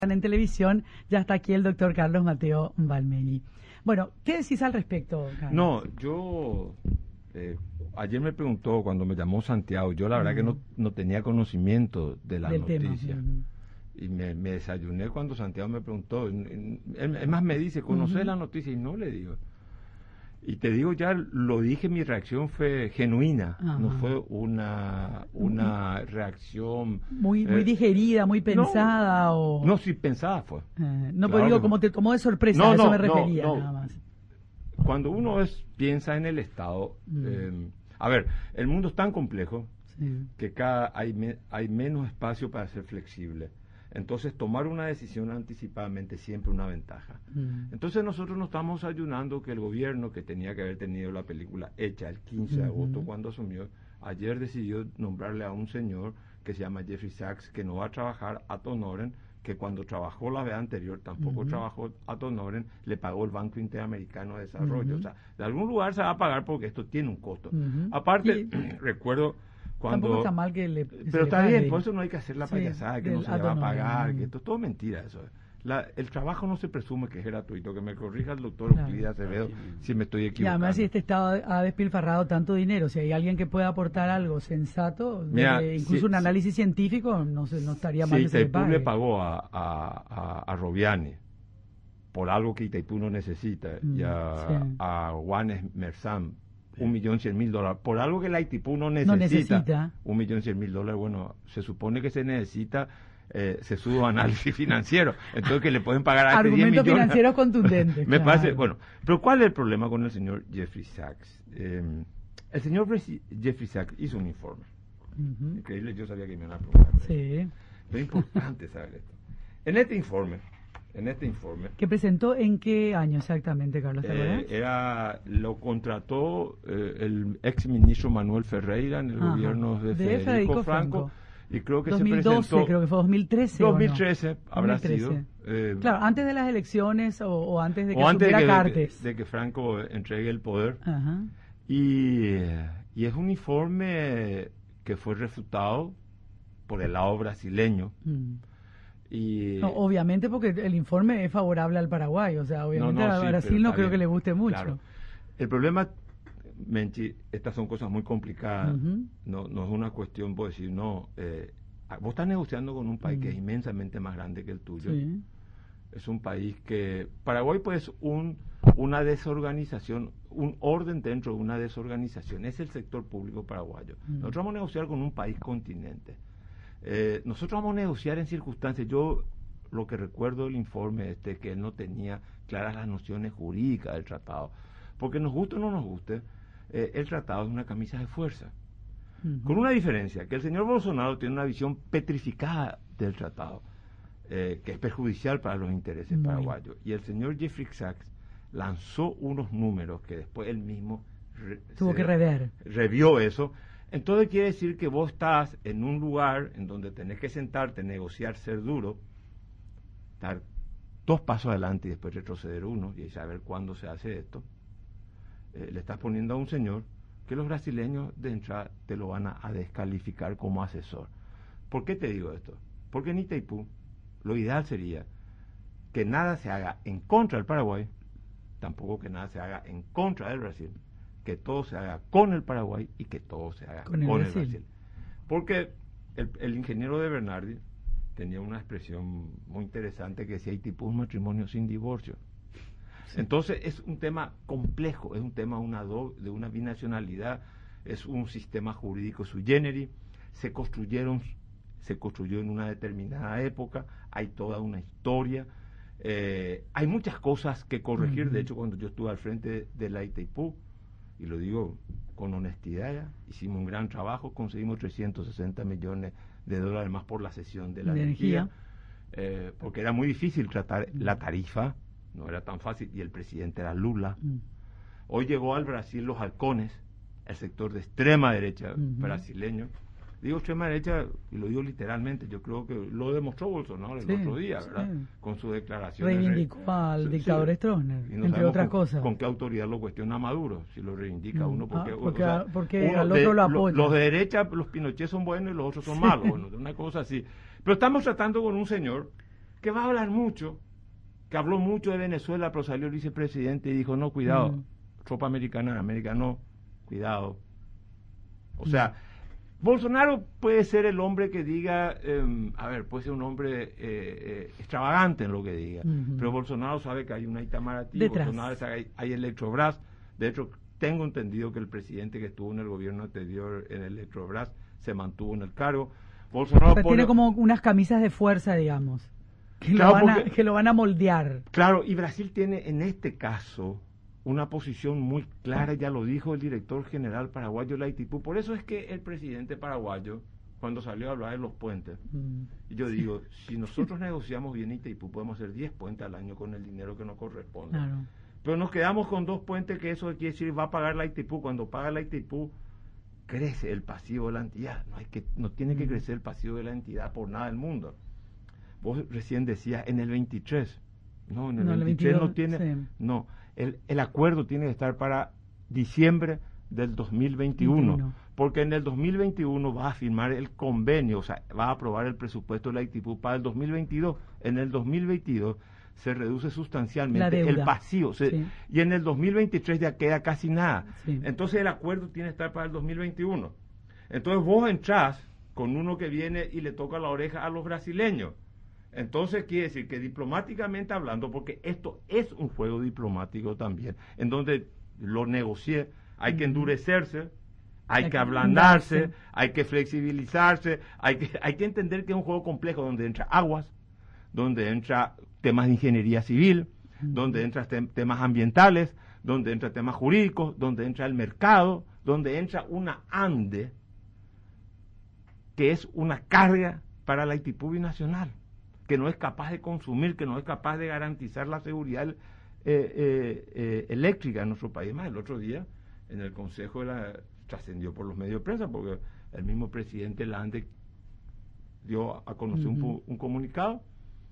en televisión, ya está aquí el doctor Carlos Mateo Valmeli. Bueno, ¿qué decís al respecto, Carlos? No, yo ayer me preguntó cuando me llamó Santiago, yo la verdad que no tenía conocimiento de la noticia. Y me desayuné cuando Santiago me preguntó. Es más, me dice, ¿conocés la noticia? Y no le digo. Y te digo, ya lo dije, mi reacción fue genuina, no fue una reacción... Muy digerida, muy pensada o... No, sí, pensada fue. No, claro, digo, como te tomó de sorpresa, a eso me refería nada más. Cuando uno piensa en el Estado, a ver, el mundo es tan complejo que hay menos espacio para ser flexible. Entonces, tomar una decisión anticipadamente es siempre una ventaja. Entonces, nosotros nos estamos ayunando que el gobierno, que tenía que haber tenido la película hecha el 15 de agosto cuando asumió, ayer decidió nombrarle a un señor que se llama Jeffrey Sachs, que no va a trabajar ad honorem, que cuando trabajó la vez anterior tampoco trabajó ad honorem, le pagó el Banco Interamericano de Desarrollo. O sea, de algún lugar se va a pagar porque esto tiene un costo. Aparte, recuerdo... Tampoco está mal que pero está bien, por eso no hay que hacer la payasada, que no se le va a pagar, que esto es todo mentira eso. El trabajo no se presume que es gratuito, que me corrija el doctor Euclides Acevedo si me estoy equivocando. Y además si este Estado ha despilfarrado tanto dinero, si hay alguien que pueda aportar algo sensato, incluso un análisis científico, no estaría mal que se le pague. Itaipú le pagó a Roviani por algo que Itaipú no necesita, y a Juanes Merzán, $1.100.000 por algo que la Itaipú no necesita. $1.100.000, bueno, se supone que se necesita sesudo análisis financiero, entonces que le pueden pagar a argumentos financieros contundentes. Me parece, bueno, pero ¿cuál es el problema con el señor Jeffrey Sachs? El señor Jeffrey Sachs hizo un informe. Increíble, yo sabía que me iban a preguntar. Sí. Pero es importante saber esto. En este informe ¿que presentó en qué año exactamente, Carlos? Lo contrató el ex ministro Manuel Ferreira en el gobierno de Federico Franco, y creo que 2012, se presentó, creo que fue 2013. 2013 habrá 2013. sido. Claro, antes de las elecciones o antes de que asumiera Cartes. De que Franco entregue el poder. Y es un informe que fue refutado por el lado brasileño. Obviamente porque el informe es favorable al Paraguay, o sea, obviamente a Brasil no creo que le guste mucho. Claro. El problema, Menchi, estas son cosas muy complicadas, no es una cuestión, vos decir, vos estás negociando con un país que es inmensamente más grande que el tuyo. Es un país que, Paraguay pues una desorganización, un orden dentro de una desorganización, es el sector público paraguayo. Nosotros vamos a negociar con un país continente. Nosotros vamos a negociar en circunstancias. Yo lo que recuerdo del informe que él no tenía claras las nociones jurídicas del tratado, porque nos guste o no nos guste, el tratado es una camisa de fuerza, con una diferencia, que el señor Bolsonaro tiene una visión petrificada del tratado, que es perjudicial para los intereses paraguayos, y el señor Jeffrey Sachs lanzó unos números que después él mismo tuvo que revió eso. Entonces quiere decir que vos estás en un lugar en donde tenés que sentarte, negociar, ser duro, dar 2 pasos adelante y después retroceder 1 y saber cuándo se hace esto. Le estás poniendo a un señor que los brasileños de entrada te lo van a descalificar como asesor. ¿Por qué te digo esto? Porque en Itaipú lo ideal sería que nada se haga en contra del Paraguay, tampoco que nada se haga en contra del Brasil, que todo se haga con el Paraguay y que todo se haga con el Brasil. Porque el ingeniero de Bernardi tenía una expresión muy interesante que decía: Itaipú es un matrimonio sin divorcio. Entonces es un tema complejo, es un tema de una binacionalidad, es un sistema jurídico sui generis, se construyó en una determinada época, hay toda una historia, hay muchas cosas que corregir. De hecho, cuando yo estuve al frente de la Itaipú, y lo digo con honestidad, hicimos un gran trabajo, conseguimos $360 millones más por la cesión de la energía, porque era muy difícil tratar la tarifa, no era tan fácil, y el presidente era Lula. Hoy llegó al Brasil los halcones, el sector de extrema derecha brasileño. Digo extrema derecha, y lo digo literalmente, yo creo que lo demostró Bolsonaro el otro día, ¿verdad? Con su declaración. Reivindicó al dictador Stroessner, entre otras cosas. ¿Con qué autoridad lo cuestiona Maduro? Si lo reivindica uno, porque al otro lo apoya. Los de derecha, los Pinochet son buenos y los otros son malos, bueno, una cosa así. Pero estamos tratando con un señor que va a hablar mucho, que habló mucho de Venezuela, pero salió el vicepresidente y dijo, no, cuidado, tropa americana en América, no, cuidado. O sea, Bolsonaro puede ser el hombre que diga, puede ser un hombre extravagante en lo que diga, pero Bolsonaro sabe que hay una Itamaraty, Bolsonaro sabe que hay Electrobras. De hecho, tengo entendido que el presidente que estuvo en el gobierno anterior en Electrobras se mantuvo en el cargo. Bolsonaro tiene como unas camisas de fuerza, digamos, que lo van a moldear. Claro, y Brasil tiene en este caso una posición muy clara, ya lo dijo el director general paraguayo Laitipú. Por eso es que el presidente paraguayo, cuando salió a hablar de los puentes, y yo digo, si nosotros negociamos bien Itaipú, podemos hacer 10 puentes al año con el dinero que nos corresponde. Claro. Pero nos quedamos con 2 puentes, que eso quiere decir va a pagar Laitipú. Cuando paga Laitipú, crece el pasivo de la entidad. No tiene que crecer el pasivo de la entidad por nada del mundo. Vos recién decías, en el 23. No, en el 23 no tiene... Sí. No, el acuerdo tiene que estar para diciembre del 2021, porque en el 2021 va a firmar el convenio, o sea, va a aprobar el presupuesto de la Laitipú para el 2022. En el 2022 se reduce sustancialmente el pasivo, y en el 2023 ya queda casi nada. Entonces el acuerdo tiene que estar para el 2021. Entonces vos entrás con uno que viene y le toca la oreja a los brasileños. Entonces quiere decir que diplomáticamente hablando, porque esto es un juego diplomático también, en donde lo negocié, hay que endurecerse, hay que ablandarse, hay que flexibilizarse, hay que entender que es un juego complejo donde entra aguas, donde entra temas de ingeniería civil, donde entra temas ambientales, donde entra temas jurídicos, donde entra el mercado, donde entra una ANDE, que es una carga para la Laitipú binacional, que no es capaz de consumir, que no es capaz de garantizar la seguridad eléctrica en nuestro país. Más el otro día, en el Consejo trascendió por los medios de prensa, porque el mismo presidente Lande dio a conocer un comunicado.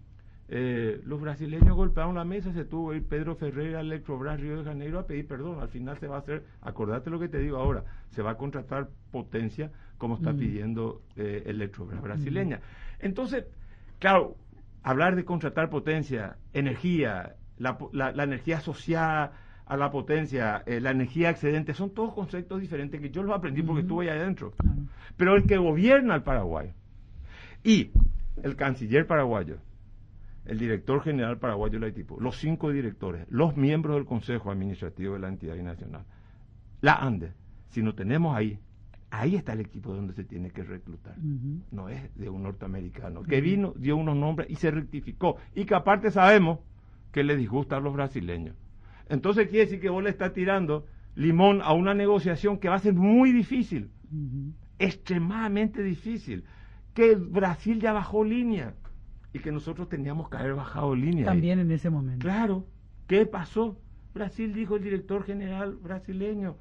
Los brasileños golpearon la mesa, se tuvo que ir Pedro Ferreira, Electrobras, Río de Janeiro, a pedir perdón. Al final se va a hacer, acordate lo que te digo ahora, se va a contratar potencia como está pidiendo Electrobras brasileña. Entonces, claro, hablar de contratar potencia, energía, la energía asociada a la potencia, la energía excedente, son todos conceptos diferentes que yo los aprendí porque estuve allá adentro. Pero el que gobierna el Paraguay y el canciller paraguayo, el director general paraguayo Laitipú, los 5 directores, los miembros del Consejo Administrativo de la entidad binacional, la ANDE, si no tenemos ahí está el equipo donde se tiene que reclutar. No es de un norteamericano que vino, dio unos nombres y se rectificó, y que aparte sabemos que le disgusta a los brasileños. Entonces quiere decir que vos le estás tirando limón a una negociación que va a ser muy difícil, extremadamente difícil, que Brasil ya bajó línea y que nosotros teníamos que haber bajado línea también ahí. En ese momento. Claro, ¿qué pasó? Brasil, dijo el director general brasileño,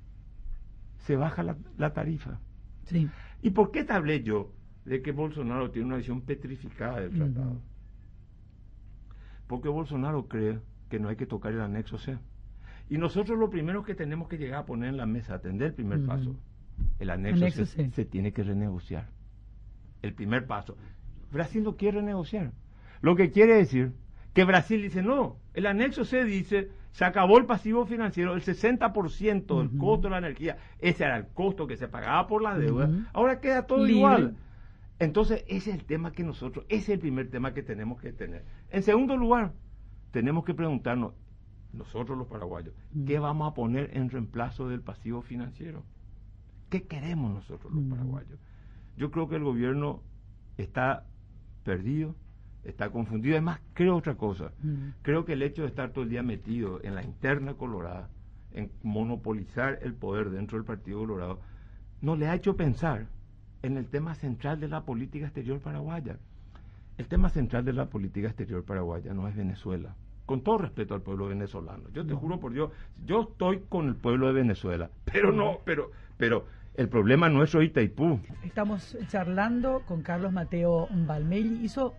se baja la tarifa. Sí. ¿Y por qué te hablé yo de que Bolsonaro tiene una visión petrificada del tratado? Porque Bolsonaro cree que no hay que tocar el anexo C. Y nosotros lo primero que tenemos que llegar a poner en la mesa, atender el primer paso. El anexo C se tiene que renegociar. El primer paso. Brasil no quiere renegociar. Lo que quiere decir que Brasil dice, no, el anexo C dice, se acabó el pasivo financiero, el 60% del costo de la energía, ese era el costo que se pagaba por la deuda, ahora queda todo igual. Entonces, ese es el tema que ese es el primer tema que tenemos que tener. En segundo lugar, tenemos que preguntarnos, nosotros los paraguayos, ¿qué vamos a poner en reemplazo del pasivo financiero? ¿Qué queremos nosotros los paraguayos? Yo creo que el gobierno está perdido, está confundido. Además, creo otra cosa. Creo que el hecho de estar todo el día metido en la interna colorada, en monopolizar el poder dentro del Partido Colorado, no le ha hecho pensar en el tema central de la política exterior paraguaya. El tema central de la política exterior paraguaya no es Venezuela. Con todo respeto al pueblo venezolano. Yo te juro por Dios, yo estoy con el pueblo de Venezuela, pero el problema nuestro es Itaipú. Estamos charlando con Carlos Mateo Valmelli. Hizo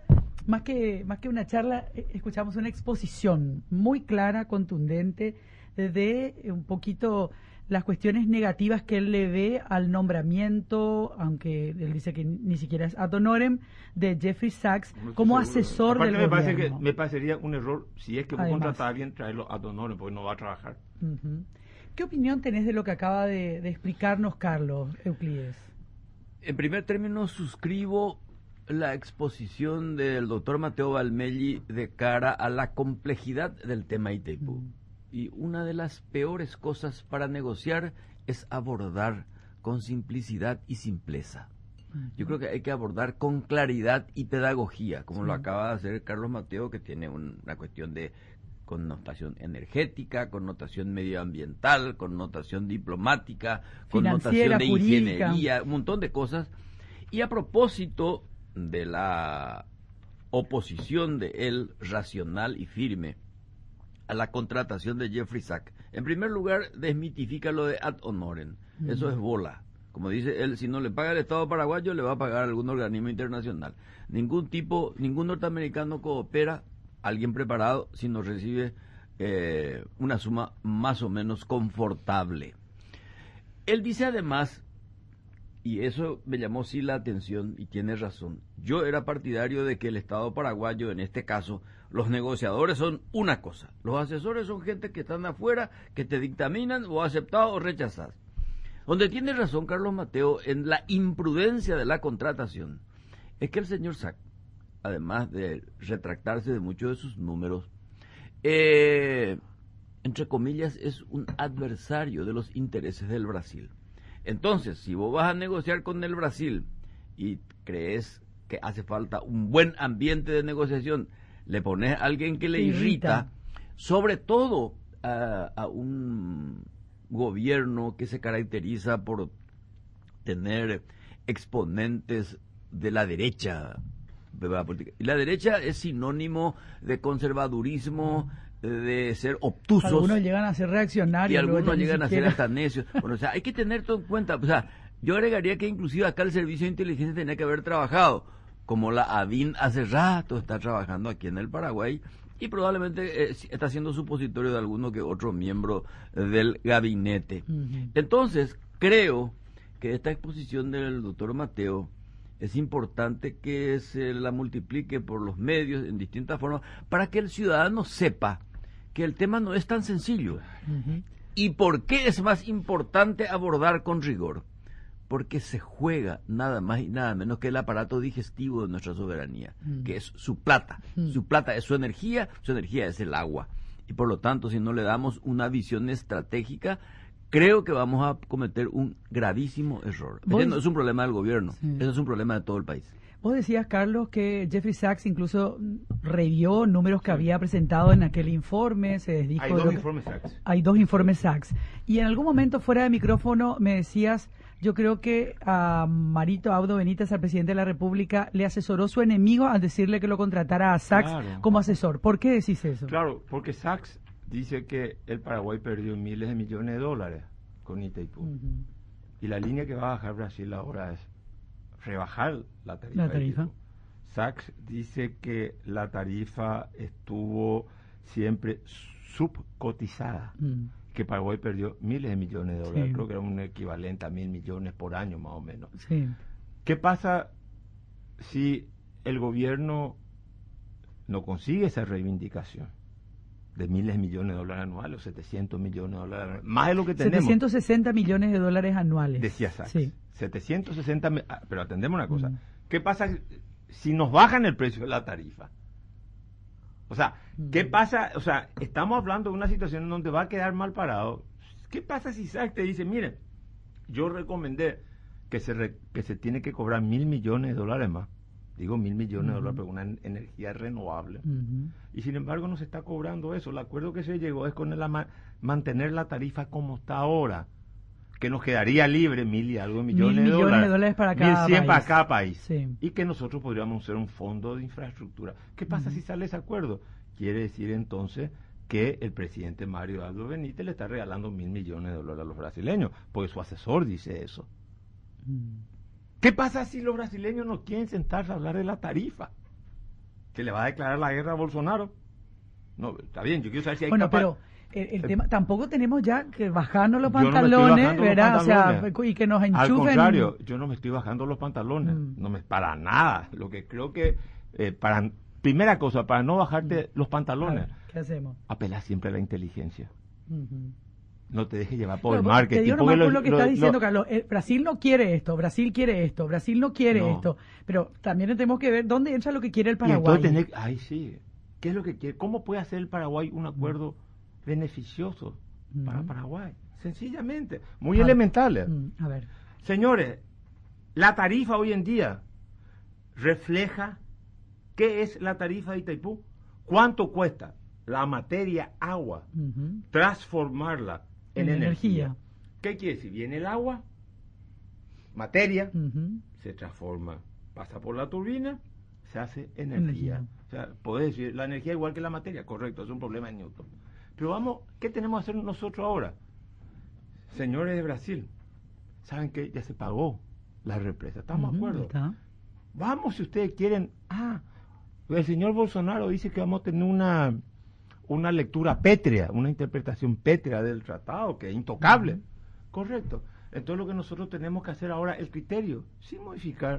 más que una charla, escuchamos una exposición muy clara, contundente, de un poquito las cuestiones negativas que él le ve al nombramiento, aunque él dice que ni siquiera es ad honorem, de Jeffrey Sachs como asesor del gobierno. Parece que me parecería un error, si es que vos contratás a alguien, traerlo ad honorem, porque no va a trabajar. ¿Qué opinión tenés de lo que acaba de explicarnos Carlos Euclides? En primer término, suscribo la exposición del doctor Mateo Valmelli de cara a la complejidad del tema Itaipú. Y una de las peores cosas para negociar es abordar con simplicidad y simpleza. Yo creo que hay que abordar con claridad y pedagogía, como lo acaba de hacer Carlos Mateo, que tiene una cuestión de connotación energética, connotación medioambiental, connotación diplomática, connotación de ingeniería, un montón de cosas. Y a propósito de la oposición de él racional y firme a la contratación de Jeffrey Sachs, en primer lugar desmitifica lo de ad honorem. Eso es bola. Como dice él, si no le paga el Estado paraguayo, le va a pagar algún organismo internacional. Ningún norteamericano coopera, alguien preparado, si no recibe una suma más o menos confortable. Él dice además, y eso me llamó sí la atención, y tiene razón, yo era partidario de que el Estado paraguayo, en este caso, los negociadores son una cosa, los asesores son gente que están afuera, que te dictaminan o aceptado o rechazado. Donde tiene razón Carlos Mateo en la imprudencia de la contratación, es que el señor Sachs, además de retractarse de muchos de sus números, entre comillas, es un adversario de los intereses del Brasil. Entonces, si vos vas a negociar con el Brasil y crees que hace falta un buen ambiente de negociación, le pones a alguien que le irrita, sobre todo a un gobierno que se caracteriza por tener exponentes de la derecha. Y la derecha es sinónimo de conservadurismo, de ser obtusos. Algunos llegan a ser reaccionarios. Y algunos llegan a ser hasta necios. Bueno, o sea, hay que tener todo en cuenta. O sea, yo agregaría que inclusive acá el Servicio de Inteligencia tenía que haber trabajado, como la ADIN hace rato está trabajando aquí en el Paraguay, y probablemente está siendo supositorio de alguno que otro miembro del gabinete. Entonces, creo que esta exposición del doctor Mateo es importante que se la multiplique por los medios en distintas formas para que el ciudadano sepa que el tema no es tan sencillo. ¿Y por qué es más importante abordar con rigor? Porque se juega nada más y nada menos que el aparato digestivo de nuestra soberanía, que es su plata. Su plata es su energía es el agua. Y por lo tanto, si no le damos una visión estratégica, creo que vamos a cometer un gravísimo error. Ese no es un problema del gobierno, eso es un problema de todo el país. Vos decías, Carlos, que Jeffrey Sachs incluso revió números que había presentado en aquel informe, se desdijo. Hay dos informes Sachs. Hay dos informes Sachs. Y en algún momento, fuera de micrófono, me decías, yo creo que a Marito Abdo Benítez, al presidente de la República, le asesoró su enemigo al decirle que lo contratara a Sachs como asesor. ¿Por qué decís eso? Claro, porque Sachs dice que el Paraguay perdió miles de millones de dólares con Itaipú. Y la línea que va a bajar Brasil ahora es rebajar la tarifa. Sachs dice que la tarifa estuvo siempre subcotizada, que Paraguay perdió miles de millones de dólares, creo que era un equivalente a 1.000 millones por año más o menos. ¿Qué pasa si el gobierno no consigue esa reivindicación de miles de millones de dólares anuales, o 700 millones de dólares anuales, más de lo que tenemos? 760 millones de dólares anuales. Decía Sachs. 760, pero atendemos una cosa. ¿Qué pasa si nos bajan el precio de la tarifa? O sea, ¿qué pasa? O sea, estamos hablando de una situación en donde va a quedar mal parado. ¿Qué pasa si Sachs te dice, miren, yo recomendé que se tiene que cobrar 1.000 millones de dólares más? Digo 1.000 millones de dólares, pero una energía renovable. Y sin embargo no se está cobrando eso. El acuerdo que se llegó es con mantener la tarifa como está ahora, que nos quedaría libre 1.000 y algo millones de dólares para cada 1.100 para cada país. Y que nosotros podríamos hacer un fondo de infraestructura. ¿Qué pasa si sale ese acuerdo? Quiere decir entonces que el presidente Mario Abdo Benítez le está regalando 1.000 millones de dólares a los brasileños, porque su asesor dice eso. ¿Qué pasa si los brasileños no quieren sentarse a hablar de la tarifa? que le va a declarar la guerra a Bolsonaro. No, está bien, yo quiero saber si hay Bueno, pero el tema, tampoco tenemos ya que bajarnos los pantalones, ¿verdad? O sea, y que nos enchufen. Al contrario, yo no me estoy bajando los pantalones, para nada. Lo que creo que, primera cosa, para no bajarte los pantalones, ¿qué hacemos? Apelar siempre a la inteligencia. Uh-huh. No te dejes llevar por el marketing. Te digo nomás por lo que está diciendo, Carlos. Brasil no quiere esto, Brasil quiere esto, Brasil no quiere esto. Pero también tenemos que ver dónde entra lo que quiere el Paraguay. Sí. ¿Qué es lo que quiere? ¿Cómo puede hacer el Paraguay un acuerdo beneficioso para Paraguay? Sencillamente, muy elemental. A ver. Señores, la tarifa hoy en día refleja qué es la tarifa de Itaipú. ¿Cuánto cuesta la materia agua transformarla en energía? ¿Qué quiere decir? Viene el agua, materia, se transforma, pasa por la turbina, se hace energía. O sea, podés decir, la energía es igual que la materia, correcto, es un problema de Newton. Pero vamos, ¿qué tenemos que hacer nosotros ahora? Señores de Brasil, ¿saben qué? Ya se pagó la represa, ¿estamos de acuerdo? Vamos, si ustedes quieren. El señor Bolsonaro dice que vamos a tener una lectura pétrea, una interpretación pétrea del tratado, que es intocable. Correcto. Entonces lo que nosotros tenemos que hacer ahora, el criterio, sin modificar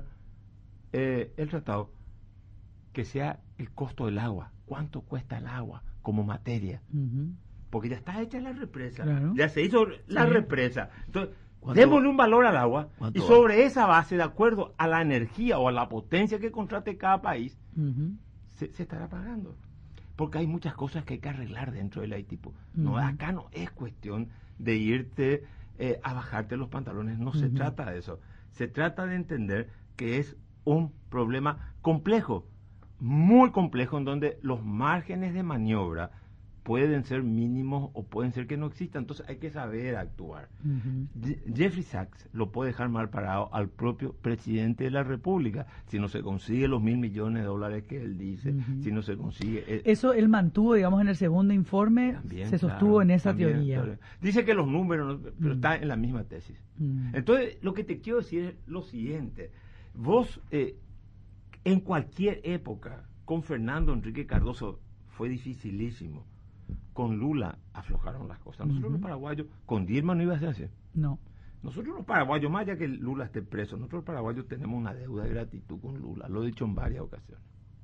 el tratado, que sea el costo del agua. ¿Cuánto cuesta el agua como materia? Porque ya está hecha la represa, ya se hizo la represa. Entonces, démosle un valor al agua y sobre esa base, de acuerdo a la energía o a la potencia que contrate cada país, se estará pagando. Porque hay muchas cosas que hay que arreglar dentro del Itaipú. No, acá no es cuestión de irte a bajarte los pantalones, no se trata de eso. Se trata de entender que es un problema complejo, muy complejo, en donde los márgenes de maniobra pueden ser mínimos o pueden ser que no existan. Entonces hay que saber actuar. Jeffrey Sachs lo puede dejar mal parado al propio presidente de la República si no se consigue los $1.000 millones que él dice, si no se consigue... Eso él mantuvo, digamos, en el segundo informe, también, se sostuvo en esa teoría. Dice que los números, pero está en la misma tesis. Entonces, lo que te quiero decir es lo siguiente. Vos, en cualquier época, con Fernando Enrique Cardoso fue dificilísimo. Con Lula aflojaron las cosas. Nosotros los paraguayos, con Dilma no iba a ser así. No. Nosotros los paraguayos, más allá que Lula esté preso, nosotros los paraguayos tenemos una deuda de gratitud con Lula, lo he dicho en varias ocasiones.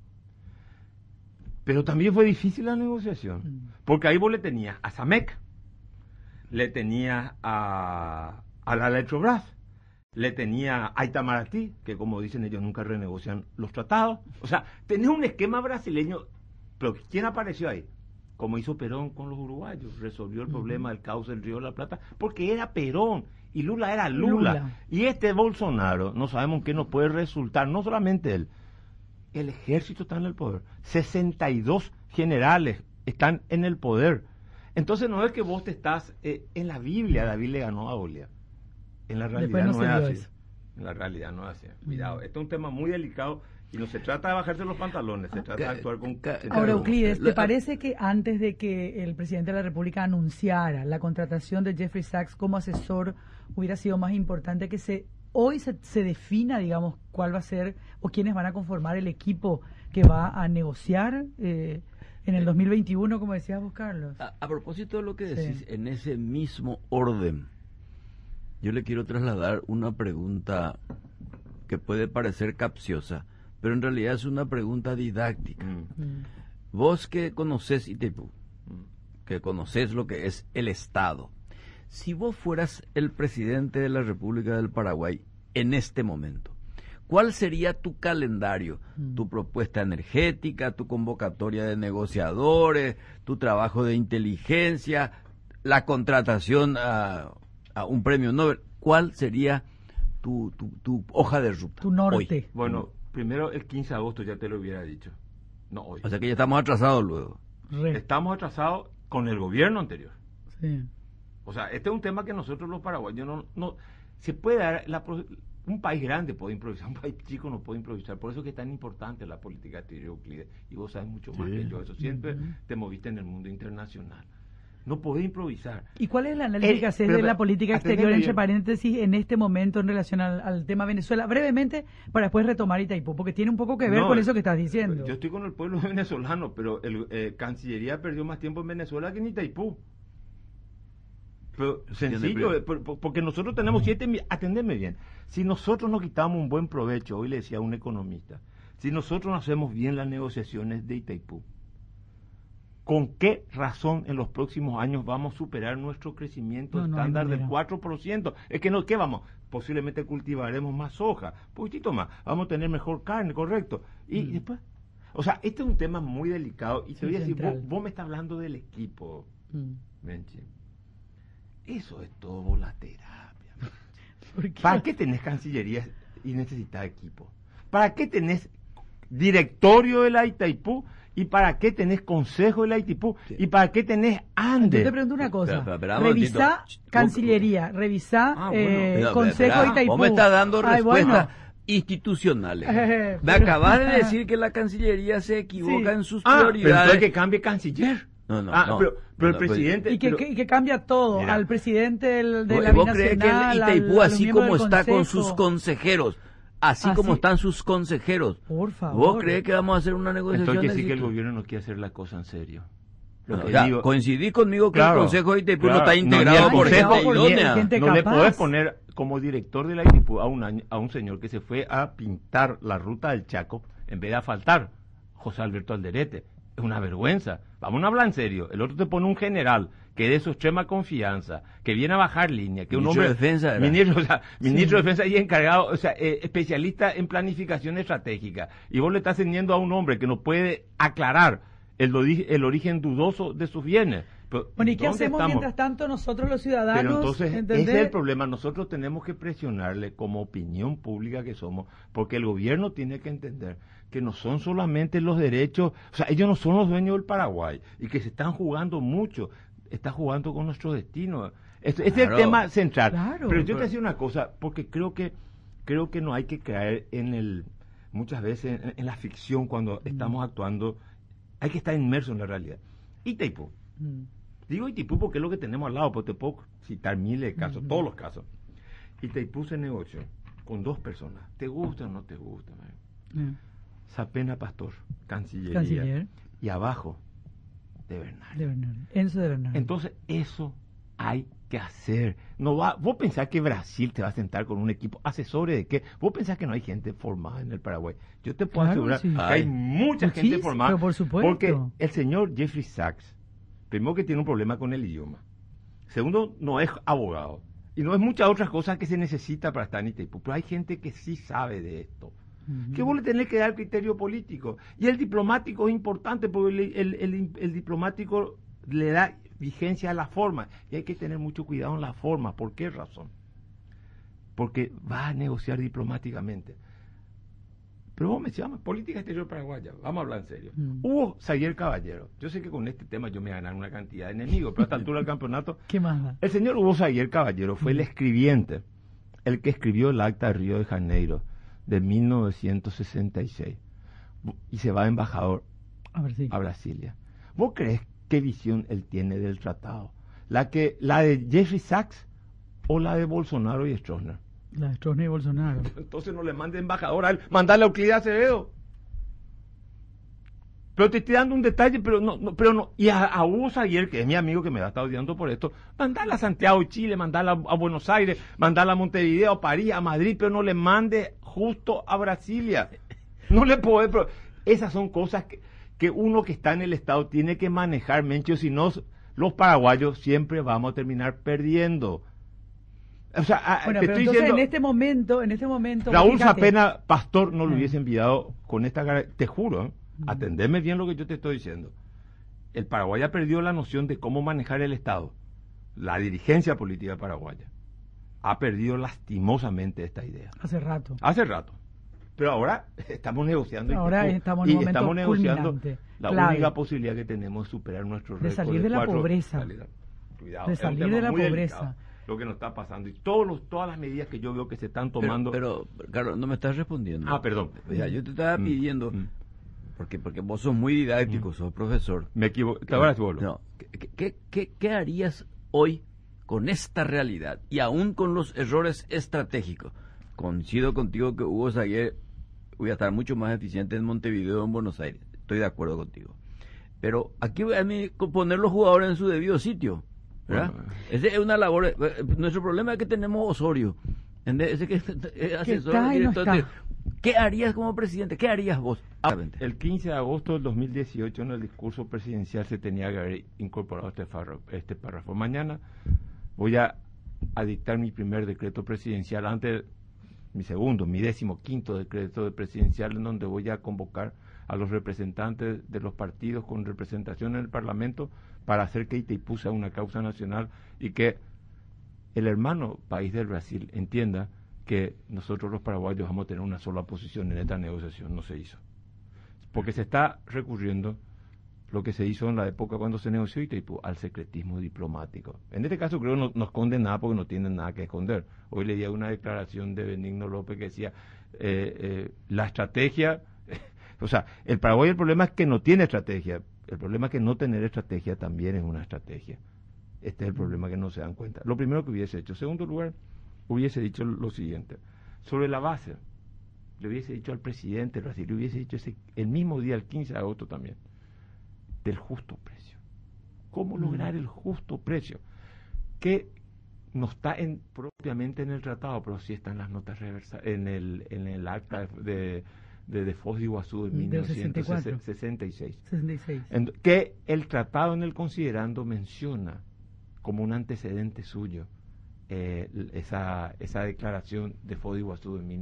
Pero también fue difícil la negociación, porque ahí vos le tenías a Samec, le tenías a la Electrobras, le tenía a Itamaraty, que como dicen ellos nunca renegocian los tratados. O sea, tenés un esquema brasileño, pero ¿quién apareció ahí? Como hizo Perón con los uruguayos, resolvió el problema del cauce del Río de la Plata, porque era Perón y Lula era Lula. Y este Bolsonaro, no sabemos en qué nos puede resultar, no solamente él, el ejército está en el poder, 62 generales están en el poder. Entonces no es que vos te estás, en la Biblia David le ganó a Goliat, en la realidad no es así. En la realidad no es así. Cuidado, este es un tema muy delicado. Y no se trata de bajarse los pantalones, se trata de actuar con... Ahora, Euclides, ¿te parece que antes de que el presidente de la República anunciara la contratación de Jeffrey Sachs como asesor, hubiera sido más importante que hoy se defina, digamos, cuál va a ser o quiénes van a conformar el equipo que va a negociar en el 2021, como decías vos, Carlos? A propósito de lo que decís, en ese mismo orden, yo le quiero trasladar una pregunta que puede parecer capciosa, pero en realidad es una pregunta didáctica. Vos que conocés Itaipú, que conocés lo que es el Estado, si vos fueras el presidente de la República del Paraguay en este momento, ¿cuál sería tu calendario, tu propuesta energética, tu convocatoria de negociadores, tu trabajo de inteligencia, la contratación a un premio Nobel? ¿Cuál sería tu hoja de ruta? Tu norte. Hoy? Bueno, primero el 15 de agosto ya te lo hubiera dicho. No hoy. O sea que ya estamos atrasados luego. Estamos atrasados con el gobierno anterior. Sí. O sea, este es un tema que nosotros los paraguayos no se puede dar, un país grande puede improvisar, un país chico no puede improvisar. Por eso es que es tan importante la política exterior, Euclides. Y vos sabes mucho más que yo. Eso siempre te moviste en el mundo internacional. No podés improvisar. ¿Y cuál es el análisis que haces de la política exterior, entre paréntesis, en este momento en relación al tema Venezuela? Brevemente, para después retomar Itaipú, porque tiene un poco que ver con eso que estás diciendo. Yo estoy con el pueblo venezolano, pero Cancillería perdió más tiempo en Venezuela que en Itaipú. Pero sencillo, porque nosotros tenemos 7 atendeme bien, si nosotros nos quitamos un buen provecho, hoy le decía a un economista, si nosotros no hacemos bien las negociaciones de Itaipú, ¿con qué razón en los próximos años vamos a superar nuestro crecimiento estándar del 4%? Es que no, ¿qué vamos? Posiblemente cultivaremos más soja, un poquitito más, vamos a tener mejor carne, correcto. Y después, o sea, este es un tema muy delicado y te voy a decir, vos me estás hablando del equipo, Benchi. Eso es todo la terapia. ¿Para qué tenés Cancillería y necesitas equipo? ¿Para qué tenés directorio de la Itaipú? ¿Y para qué tenés consejo de la Itaipú? Sí. ¿Y para qué tenés ANDE? Yo te pregunto una cosa. Revisá Cancillería, revisá consejo de Itaipú. Vos me estás dando respuestas institucionales. Me acabas de decir que la Cancillería se equivoca en sus prioridades. Pero que cambie canciller. No. Pero el presidente... Y que cambia todo, mira, al presidente de la ¿Vos crees que el Itaipú, así como está con sus consejeros, como están sus consejeros, por favor, vos crees que vamos a hacer una negociación? Entonces sí que el gobierno no quiere hacer la cosa en serio. Coincidís conmigo que el Consejo de Itaipú no está integrado por gente idónea. No le podés poner como director de la Itaipú a un señor que se fue a pintar la ruta del Chaco en vez de asfaltar, José Alberto Alderete. Es una vergüenza. Vamos a hablar en serio. El otro te pone un general que de su extrema confianza, que viene a bajar línea, que ministro un hombre... Ministro de Defensa y encargado, especialista en planificación estratégica. Y vos le estás teniendo a un hombre que no puede aclarar el origen dudoso de sus bienes. Pero, bueno, ¿y qué hacemos mientras tanto nosotros los ciudadanos? Pero entonces, ese es el problema. Nosotros tenemos que presionarle como opinión pública que somos, porque el gobierno tiene que entender que no son solamente los derechos, o sea, ellos no son los dueños del Paraguay, y que se están jugando mucho, está jugando con nuestro destino. Este es el tema central. Claro, pero yo te voy a decir una cosa, porque creo que no hay que caer muchas veces en la ficción cuando estamos actuando, hay que estar inmerso en la realidad. Itaipú. Digo Itaipú porque es lo que tenemos al lado, porque te puedo citar miles de casos, todos los casos. Itaipú se negoció con 2 personas. ¿Te gusta o no te gusta? Sapena Pastor, Canciller. Y abajo, de Bernal. Enzo de Bernal. Entonces, eso hay que hacer. Vos pensás que Brasil te va a sentar con un equipo asesores de qué. Vos pensás que no hay gente formada en el Paraguay. Yo te puedo asegurar que hay mucha gente formada. Por supuesto. Porque el señor Jeffrey Sachs, primero que tiene un problema con el idioma. Segundo, no es abogado. Y no es muchas otras cosas que se necesita para estar en Itaipú. Pero hay gente que sí sabe de esto. Que vos le tenés que dar criterio político. Y el diplomático es importante porque el diplomático le da vigencia a la forma. Y hay que tener mucho cuidado en la forma. ¿Por qué razón? Porque va a negociar diplomáticamente. Pero vos me llamas política exterior paraguaya. Vamos a hablar en serio. Hugo Zaguier Caballero. Yo sé que con este tema yo me ganan una cantidad de enemigos, pero a esta altura del campeonato... ¿Qué más da? El señor Hugo Zaguier Caballero fue el escribiente, el que escribió el Acta de Río de Janeiro de 1966 y se va de embajador a Brasilia. ¿Vos crees qué visión él tiene del tratado? ¿La de Jeffrey Sachs o la de Bolsonaro y Stroessner? La de Stroessner y Bolsonaro. Entonces no le mande embajador a él, mandale a Euclides Acevedo. Pero te estoy dando un detalle, pero no. Y a Hugo Zaguier, que es mi amigo que me va a estar odiando por esto, mandala a Santiago, Chile, mandala a Buenos Aires, mandala a Montevideo, a París, a Madrid, pero no le mande justo a Brasilia. No le puede. Pero esas son cosas que uno que está en el Estado tiene que manejar, Mencho, si no, los paraguayos siempre vamos a terminar perdiendo. O sea, bueno, pero entonces diciendo, en este momento Raúl Sapena Pastor no lo hubiese enviado con esta cara, te juro, atendeme bien lo que yo te estoy diciendo. El Paraguay ha perdido la noción de cómo manejar el Estado. La dirigencia política paraguaya ha perdido lastimosamente esta idea. Hace rato. Pero ahora estamos negociando. Estamos negociando la única posibilidad que tenemos es superar nuestro récord de salir de la pobreza. Cuidado, de salir de la pobreza. Delicado, lo que nos está pasando y todas las medidas que yo veo que se están tomando. Pero Carlos, no me estás respondiendo. Perdón. Ya, yo te estaba pidiendo porque vos sos muy didáctico, sos profesor. Me equivoco. Ahora sí vuelvo. No, ¿Qué harías hoy con esta realidad y aún con los errores estratégicos? Coincido contigo que Hugo Saguier voy a estar mucho más eficiente en Montevideo o en Buenos Aires. Estoy de acuerdo contigo. Pero aquí voy a poner los jugadores en su debido sitio, ¿verdad? Bueno. Esa es una labor. Nuestro problema es que tenemos Osorio. Ese que es asesor, está y no director. está. ¿Qué harías como presidente? ¿Qué harías vos? El 15 de agosto del 2018 en el discurso presidencial se tenía que haber incorporado este párrafo. Mañana voy a dictar mi primer decreto presidencial, antes mi 15º decreto presidencial, en donde voy a convocar a los representantes de los partidos con representación en el Parlamento para hacer que Itaipú sea una causa nacional y que el hermano país del Brasil entienda que nosotros los paraguayos vamos a tener una sola posición en esta negociación. No se hizo. Porque se está recurriendo lo que se hizo en la época cuando se negoció Itaipú, al secretismo diplomático. En este caso creo que no esconde nada porque no tienen nada que esconder. Hoy leía una declaración de Benigno López que decía, la estrategia, o sea, el Paraguay el problema es que no tiene estrategia, el problema es que no tener estrategia también es una estrategia. Este es el problema que no se dan cuenta. Lo primero que hubiese hecho. En segundo lugar, hubiese dicho lo siguiente, sobre la base, le hubiese dicho al presidente de Brasil, le hubiese dicho el mismo día, el 15 de agosto también, del justo precio. ¿Cómo lograr el justo precio? Que no está propiamente en el tratado, pero sí está en las notas reversas, en el acta de Foz de Iguazú de 1966. 66. Que el tratado en el considerando menciona como un antecedente suyo esa declaración de Foz de Iguazú de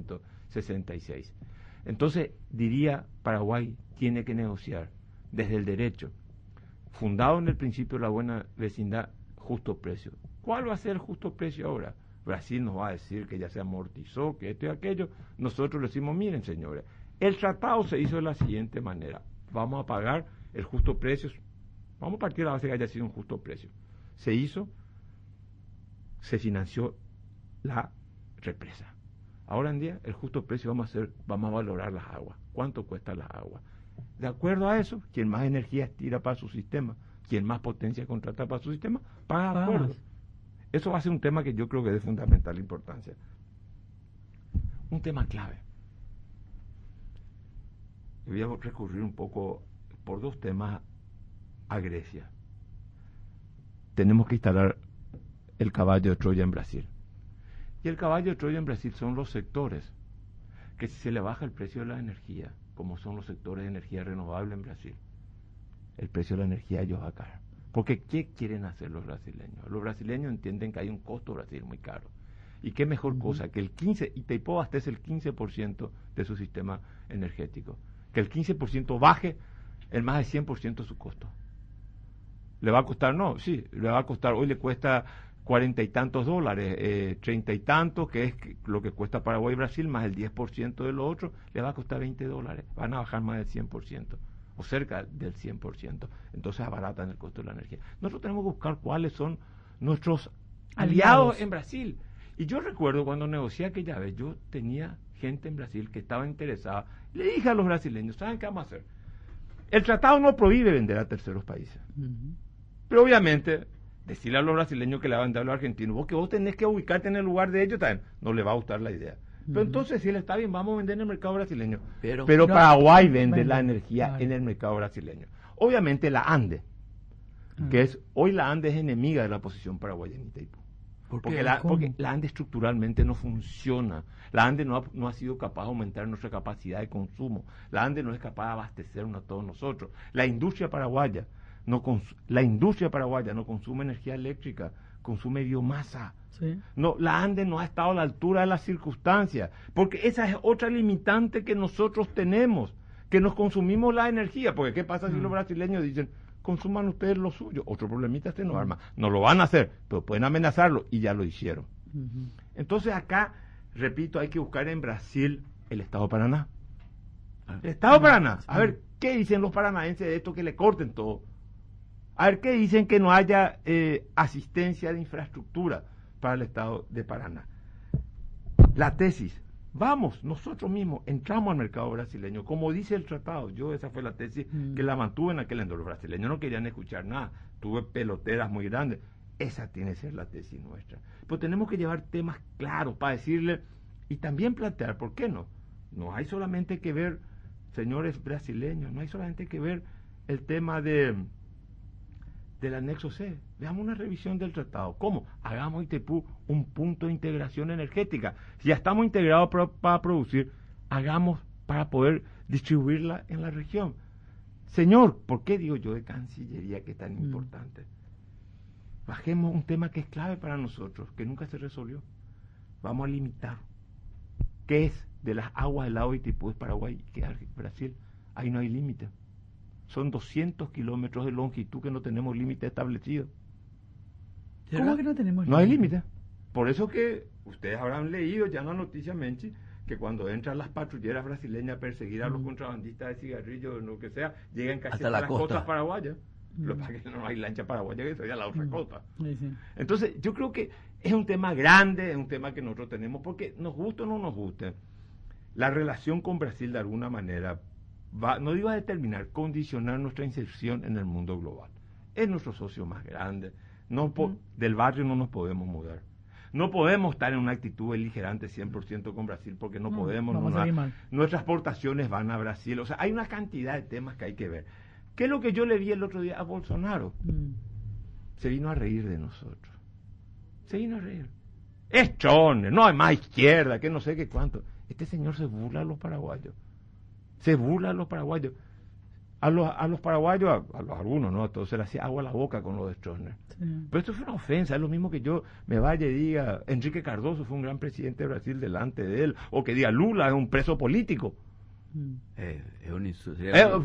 1966. Entonces, diría, Paraguay tiene que negociar desde el derecho, fundado en el principio de la buena vecindad, justo precio. ¿Cuál va a ser el justo precio ahora? Brasil nos va a decir que ya se amortizó, que esto y aquello. Nosotros le decimos, miren señores, el tratado se hizo de la siguiente manera. Vamos a pagar el justo precio. Vamos a partir de la base que haya sido un justo precio. Se hizo, se financió la represa. Ahora en día, el justo precio vamos a valorar las aguas. ¿Cuánto cuesta las aguas? De acuerdo a eso, quien más energía tira para su sistema, quien más potencia contrata para su sistema, paga de acuerdo. Eso va a ser un tema que yo creo que es de fundamental importancia. Un tema clave. Voy a recurrir un poco por dos temas a Grecia. Tenemos que instalar el caballo de Troya en Brasil. Y el caballo de Troya en Brasil son los sectores que si se le baja el precio de la energía, como son los sectores de energía renovable en Brasil, el precio de la energía ellos va a caer. Porque ¿qué quieren hacer los brasileños? Los brasileños entienden que hay un costo Brasil muy caro. Y qué mejor cosa que Itaipú abastece el 15% de su sistema energético. Que el 15% baje el más de 100% su costo. ¿Le va a costar? No, sí, le va a costar, hoy le cuesta 40 y tantos dólares, 30 y tantos, que es lo que cuesta Paraguay y Brasil, más el 10% de lo otro, le va a costar 20 dólares. Van a bajar más del 100%, o cerca del 100%. Entonces abaratan el costo de la energía. Nosotros tenemos que buscar cuáles son nuestros aliados en Brasil. Y yo recuerdo cuando negocié aquella vez, yo tenía gente en Brasil que estaba interesada. Le dije a los brasileños, ¿saben qué vamos a hacer? El tratado no prohíbe vender a terceros países. Pero obviamente, decirle a los brasileños que le van a vender a los argentinos, vos tenés que ubicarte en el lugar de ellos también, no le va a gustar la idea. Pero entonces, si él está bien, vamos a vender en el mercado brasileño. Pero Paraguay vende la energía en el mercado brasileño. Obviamente la ANDE, que es, hoy la ANDE es enemiga de la posición paraguaya en Itaipú. Porque la ANDE estructuralmente no funciona. La ANDE no ha sido capaz de aumentar nuestra capacidad de consumo. La ANDE no es capaz de abastecernos a todos nosotros. La industria paraguaya no consume energía eléctrica, consume biomasa. Sí. No, la ANDE no ha estado a la altura de las circunstancias, porque esa es otra limitante que nosotros tenemos, que nos consumimos la energía. Porque ¿qué pasa si los brasileños dicen, consuman ustedes lo suyo? Otro problemita este no arma. No lo van a hacer, pero pueden amenazarlo, y ya lo hicieron. Entonces acá, repito, hay que buscar en Brasil el Estado de Paraná. El Estado de Paraná. A ver, ¿qué dicen los paranaenses de esto? Que le corten todo. A ver, ¿qué dicen? Que no haya asistencia de infraestructura para el Estado de Paraná. La tesis Vamos, nosotros mismos entramos al mercado brasileño, como dice el tratado. Esa fue la tesis que la mantuve en aquel entonces. Los brasileños no querían escuchar nada, tuve peloteras muy grandes. Esa tiene que ser la tesis nuestra. Pero tenemos que llevar temas claros para decirle y también plantear, ¿por qué no? No hay solamente que ver, señores brasileños, no hay solamente que ver el tema del anexo C. Veamos una revisión del tratado. ¿Cómo? Hagamos Itaipú un punto de integración energética. Si ya estamos integrados para producir, hagamos para poder distribuirla en la región. Señor, ¿por qué digo yo de Cancillería que es tan importante? Bajemos un tema que es clave para nosotros, que nunca se resolvió. Vamos a limitar. ¿Qué es de las aguas del lago de Itaipú de Paraguay y que Brasil? Ahí no hay límite. Son 200 kilómetros de longitud que no tenemos límite establecido. ¿Cómo que no tenemos límite? No hay límite. Por eso que ustedes habrán leído ya en la noticia, Menchi, que cuando entran las patrulleras brasileñas a perseguir a los contrabandistas de cigarrillos o lo que sea, llegan casi hasta las costas paraguayas. Lo que pasa es que no hay lancha paraguaya que sería la otra costa. Sí. Entonces, yo creo que es un tema grande, es un tema que nosotros tenemos, porque nos guste o no nos guste, la relación con Brasil de alguna manera no digo a determinar, condicionar nuestra inserción en el mundo global. Es nuestro socio más grande. Del barrio no nos podemos mudar. No podemos estar en una actitud beligerante 100% con Brasil porque no podemos. Nuestras exportaciones van a Brasil. O sea, hay una cantidad de temas que hay que ver. ¿Qué es lo que yo le vi el otro día a Bolsonaro? Se vino a reír de nosotros. Se vino a reír. Es chone, no hay más izquierda, que no sé qué cuánto. Este señor se burla a los paraguayos. Se burla a los paraguayos. A los paraguayos, a algunos, ¿no? A todos se le hacía agua a la boca con lo de Stroessner. Sí. Pero esto fue una ofensa. Es lo mismo que yo me vaya y diga Enrique Cardoso fue un gran presidente de Brasil delante de él, o que diga Lula es un preso político. Es un insulto.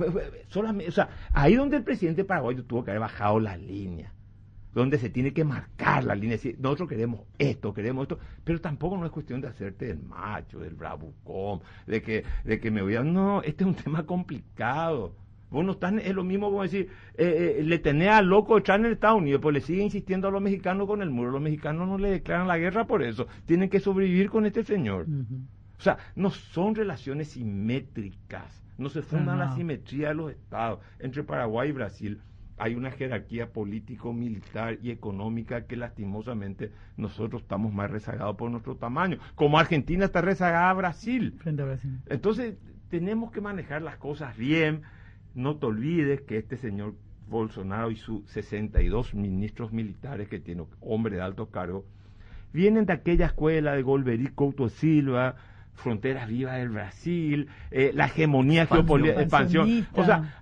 O sea, ahí donde el presidente paraguayo tuvo que haber bajado la línea, donde se tiene que marcar la línea, decir, nosotros queremos esto, pero tampoco no es cuestión de hacerte del macho, del bravucón, de que me voy a... No, este es un tema complicado. Vos no estás, es lo mismo como decir, le tenés al loco de Trump en Estados Unidos, pues le sigue insistiendo a los mexicanos con el muro. Los mexicanos no le declaran la guerra por eso, tienen que sobrevivir con este señor. O sea, no son relaciones simétricas, no se fundan la simetría de los estados. Entre Paraguay y Brasil hay una jerarquía político, militar y económica que lastimosamente nosotros estamos más rezagados por nuestro tamaño. Como Argentina está rezagada a Brasil. Frente a Brasil. Entonces, tenemos que manejar las cosas bien. No te olvides que este señor Bolsonaro y sus 62 ministros militares que tiene, hombre de alto cargo, vienen de aquella escuela de Golbery Couto Silva, Fronteras Vivas del Brasil, la hegemonía geopolítica, expansión. O sea,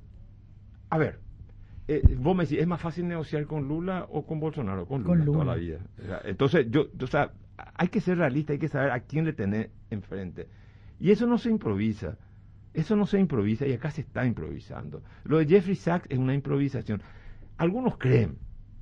a ver, vos me decís, ¿es más fácil negociar con Lula o con Bolsonaro? Con Lula toda la vida. O sea, entonces, hay que ser realista, hay que saber a quién le tenés enfrente. Y eso no se improvisa. Eso no se improvisa y acá se está improvisando. Lo de Jeffrey Sachs es una improvisación. Algunos creen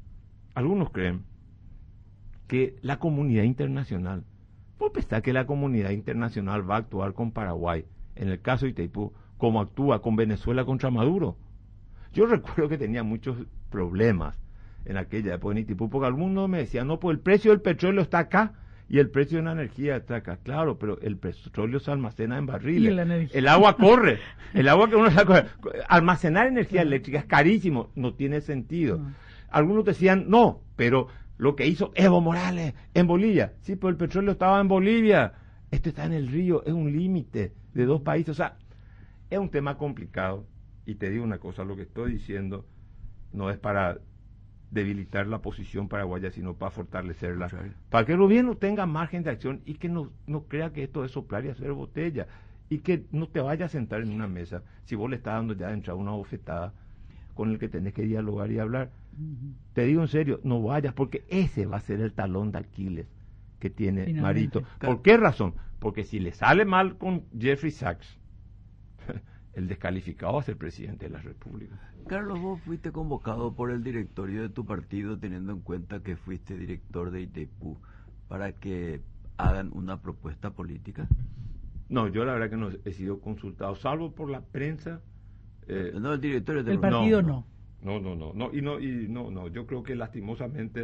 que la comunidad internacional, ¿vos pensás que la comunidad internacional va a actuar con Paraguay, en el caso de Itaipú, como actúa con Venezuela contra Maduro? Yo recuerdo que tenía muchos problemas en aquella época en Itaipú, porque algunos me decían, no, pues el precio del petróleo está acá, y el precio de la energía está acá. Claro, pero el petróleo se almacena en barriles. El agua corre. El agua que uno saca. Almacenar energía eléctrica es carísimo. No tiene sentido. Algunos decían, no, pero lo que hizo Evo Morales en Bolivia. Sí, pero el petróleo estaba en Bolivia. Esto está en el río. Es un límite de dos países. O sea, es un tema complicado. Y te digo una cosa, lo que estoy diciendo no es para debilitar la posición paraguaya, sino para fortalecerla, para que el gobierno tenga margen de acción y que no crea que esto es soplar y hacer botella, y que no te vayas a sentar en una mesa si vos le estás dando ya de entrada una bofetada con el que tenés que dialogar y hablar. Te digo en serio, no vayas, porque ese va a ser el talón de Aquiles que tiene Marito. ¿Por qué razón? Porque si le sale mal con Jeffrey Sachs, el descalificado va a ser presidente de la República. Carlos, vos fuiste convocado por el directorio de tu partido, teniendo en cuenta que fuiste director de Itaipú, para que hagan una propuesta política. No, yo la verdad que no he sido consultado, salvo por la prensa. No, el directorio del partido no. No, yo creo que lastimosamente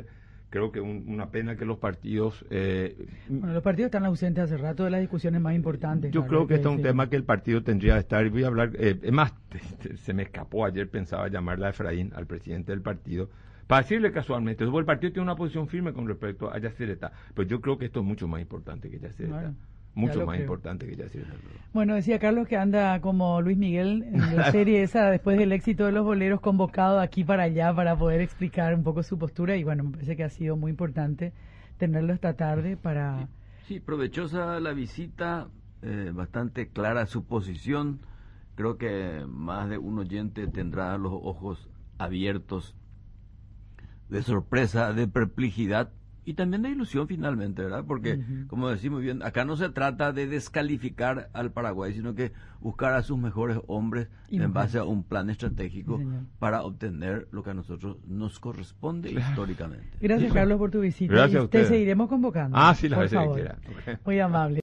creo que una pena que los partidos... Bueno, los partidos están ausentes hace rato de las discusiones más importantes. Yo creo que este es un tema que el partido tendría que estar, y voy a hablar, es más, se me escapó ayer, pensaba llamarle a Efraín, al presidente del partido, para decirle casualmente, el partido tiene una posición firme con respecto a Yacyretá, pero yo creo que esto es mucho más importante que Yacyretá. Bueno, mucho más importante que Yacyretá. Bueno, decía Carlos que anda como Luis Miguel en la serie esa, después del éxito de Los Boleros, convocado aquí para allá para poder explicar un poco su postura, y bueno, me parece que ha sido muy importante tenerlo esta tarde para... Sí, provechosa la visita, bastante clara su posición. Creo que más de un oyente tendrá los ojos abiertos de sorpresa, de perplejidad y también de ilusión finalmente, ¿verdad? Porque, como decimos bien, acá no se trata de descalificar al Paraguay, sino que buscar a sus mejores hombres en base a un plan estratégico para obtener lo que a nosotros nos corresponde históricamente. Gracias, Carlos, por tu visita. Gracias y te seguiremos convocando. Ah, sí, las por veces favor. que quiera. Muy amable.